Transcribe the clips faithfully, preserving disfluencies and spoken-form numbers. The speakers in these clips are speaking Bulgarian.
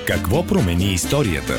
Какво промени историята?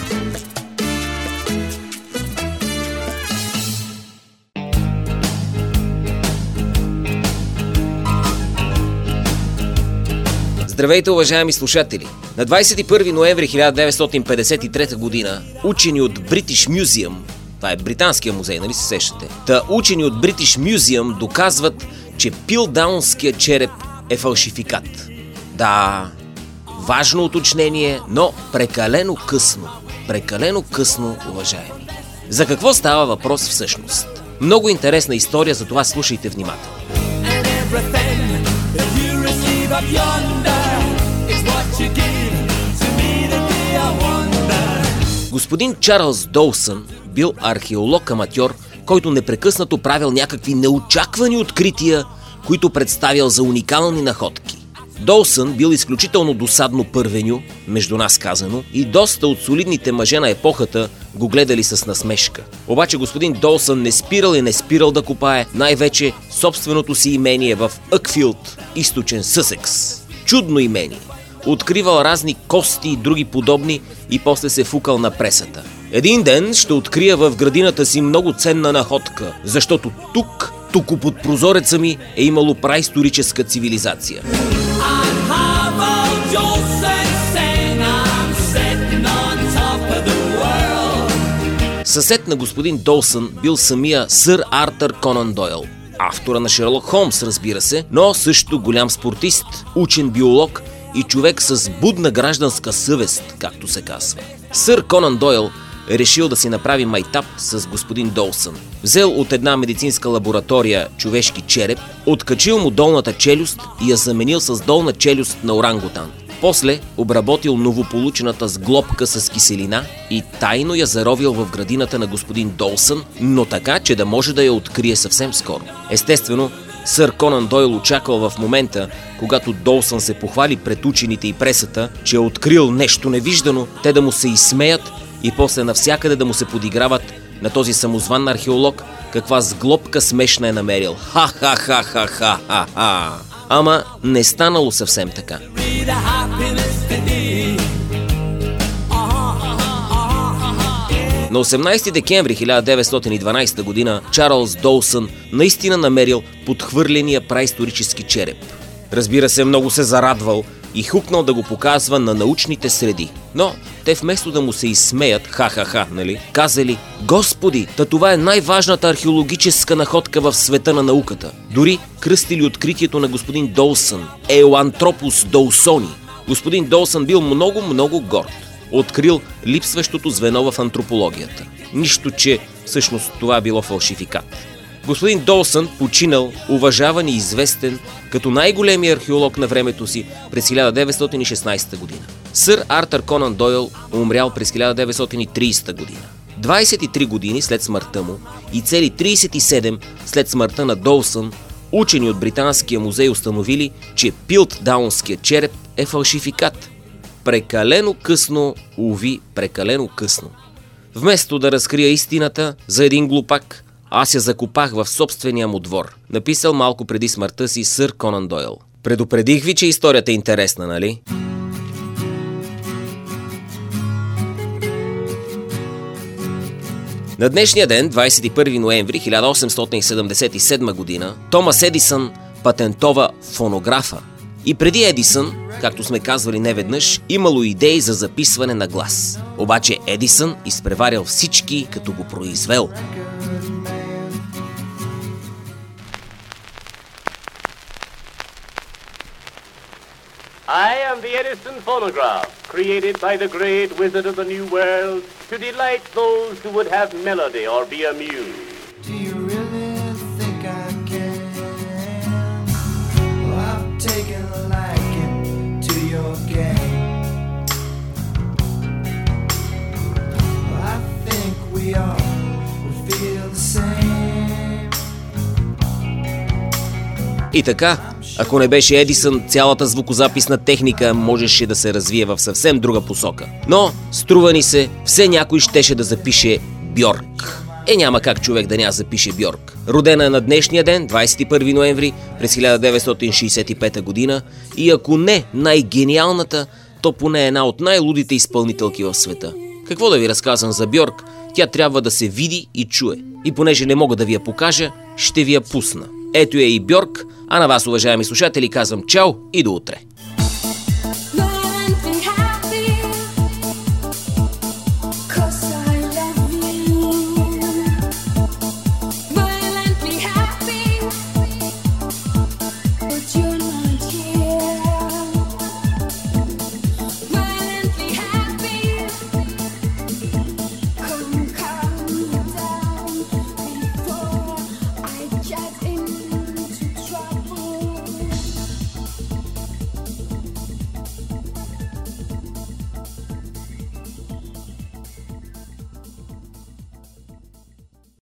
Здравейте, уважаеми слушатели! На двадесет и първи ноември хиляда деветстотин петдесет и трета година учени от British Museum, това е британския музей, нали се сещате? Та учени от British Museum доказват, че пилдаунският череп е фалшификат. Да, важно уточнение, но прекалено късно. Прекалено късно, уважаеми. За какво става въпрос всъщност? Много интересна история, затова слушайте внимателно. Господин Чарлз Доусън бил археолог-аматьор, който непрекъснато правил някакви неочаквани открития, които представял за уникални находки. Доусън бил изключително досадно първеню, между нас казано, и доста от солидните мъже на епохата го гледали с насмешка. Обаче господин Доусън не спирал и не спирал да копае най-вече собственото си имение в Ъкфилд, източен Съсекс. Чудно имение. Откривал разни кости и други подобни и после се фукал на пресата. Един ден ще открия в градината си много ценна находка, защото тук, тук под прозореца ми е имало праисторическа цивилизация. Съсед на господин Доусън бил самия сър Артър Конан Дойл. Автора на Шерлок Холмс, разбира се, но също голям спортист, учен биолог и човек с будна гражданска съвест, както се казва. Сър Конан Дойл е решил да си направи майтап с господин Доусън. Взел от една медицинска лаборатория човешки череп, откачил му долната челюст и я заменил с долна челюст на орангутан. После обработил новополучената сглобка с киселина и тайно я заровил в градината на господин Доусън, но така, че да може да я открие съвсем скоро. Естествено, сър Конан Дойл очаквал в момента, когато Доусън се похвали пред учените и пресата, че е открил нещо невиждано, те да му се изсмеят и после навсякъде да му се подиграват на този самозван археолог, каква сглобка смешна е намерил. Ха-ха-ха-ха-ха-ха! Ама не станало съвсем така. На осемнадесети декември хиляда деветстотин и дванадесета година Чарлз Доусън наистина намерил подхвърления праисторически череп. Разбира се, много се зарадвал и хукнал да го показва на научните среди. Но те вместо да му се изсмеят, ха-ха-ха, нали, казали: Господи, та това е най-важната археологическа находка в света на науката. Дори кръстили откритието на господин Доусън Еоантропус доусони. Господин Доусън бил много-много горд. Открил липсващото звено в антропологията. Нищо, че всъщност това било фалшификат. Господин Доусън починал, уважаван и известен като най-големия археолог на времето си през хиляда деветстотин и шестнадесета година. Сър Артър Конан Дойл умрял през хиляда деветстотин и тридесета година. двадесет и три години след смъртта му и цели тридесет и седем след смъртта на Доусън, учени от Британския музей установили, че пилтдаунският череп е фалшификат. Прекалено късно, уви, прекалено късно. Вместо да разкрия истината за един глупак, аз я закопах в собствения му двор, написал малко преди смъртта си сър Конан Дойл. Предупредих ви, че историята е интересна, нали? На днешния ден, двадесет и първи ноември хиляда осемстотин седемдесет и седма година, Томас Едисън патентова фонографа. И преди Едисън, както сме казвали неведнъж, имало идеи за записване на глас. Обаче Едисън изпреварял всички, като го произвел. I am the Edison phonograph, created by the great wizard of the New World to delight those who would have melody or be amused. Do you really think I can? Well, I've taken a liking to your game. Well, I think we all will feel the same. И така, ако не беше Едисън, цялата звукозаписна техника можеше да се развие в съвсем друга посока. Но, струва ни се, все някой щеше да запише Бьорк. Е, няма как човек да няма запише Бьорк. Родена на днешния ден, двадесет и първи ноември, през хиляда деветстотин шейсет и пета година, и ако не най-гениалната, то поне е една от най-лудите изпълнителки в света. Какво да ви разказвам за Бьорк? Тя трябва да се види и чуе. И понеже не мога да ви я покажа, ще ви я пусна. Ето я и Бьорк, а на вас, уважаеми слушатели, казвам чао и до утре.